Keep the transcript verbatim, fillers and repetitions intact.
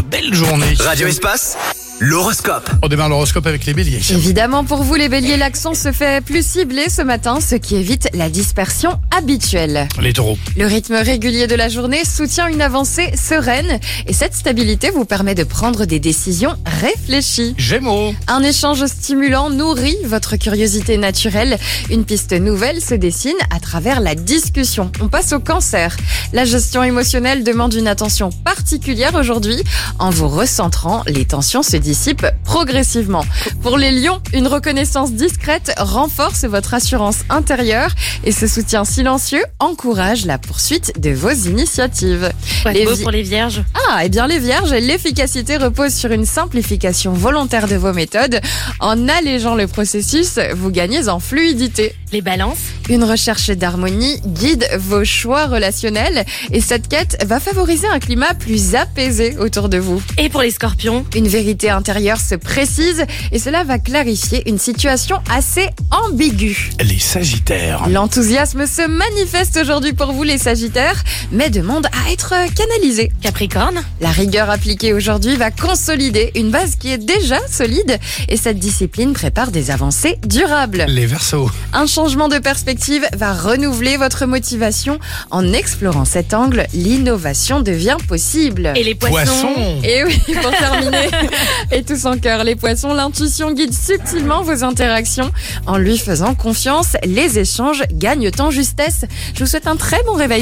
belle journée. Radio Espace, l'horoscope. On démarre l'horoscope avec les béliers. Évidemment, pour vous les béliers, l'accent se fait plus ciblé ce matin, ce qui évite la dispersion habituelle. Les taureaux. Le rythme régulier de la journée soutient une avancée sereine et cette stabilité vous permet de prendre des décisions réfléchies. Gémeaux. Un échange stimulant nourrit votre curiosité naturelle. Une piste nouvelle se dessine à travers la discussion. On passe au cancer. La gestion émotionnelle demande une attention particulière aujourd'hui. En vous recentrant, les tensions se dissipent progressivement. Pour les lions, une reconnaissance discrète renforce votre assurance intérieure et ce soutien silencieux encourage la poursuite de vos initiatives. Quoi de Les beau vi- pour les vierges. Ah, eh bien les vierges, l'efficacité repose sur une simplification volontaire de vos méthodes. En allégeant le processus, vous gagnez en fluidité. Les balances. Une recherche d'harmonie guide vos choix relationnels et cette quête va favoriser un climat plus apaisé autour de vous. Et pour les scorpions. Une vérité intérieure se précise et cela va clarifier une situation assez ambiguë. Les sagittaires. L'enthousiasme se manifeste aujourd'hui pour vous les sagittaires, mais demande à être canalisé. Capricorne. La rigueur appliquée aujourd'hui va consolider une base qui est déjà solide et cette discipline prépare des avancées durables. Les verseaux. Un changement de perspective va renouveler votre motivation. En explorant cet angle, l'innovation devient possible. Et les poissons. Poissons. Et oui, pour terminer, et tous en cœur, les poissons, l'intuition guide subtilement vos interactions. En lui faisant confiance, les échanges gagnent en justesse. Je vous souhaite un très bon réveil.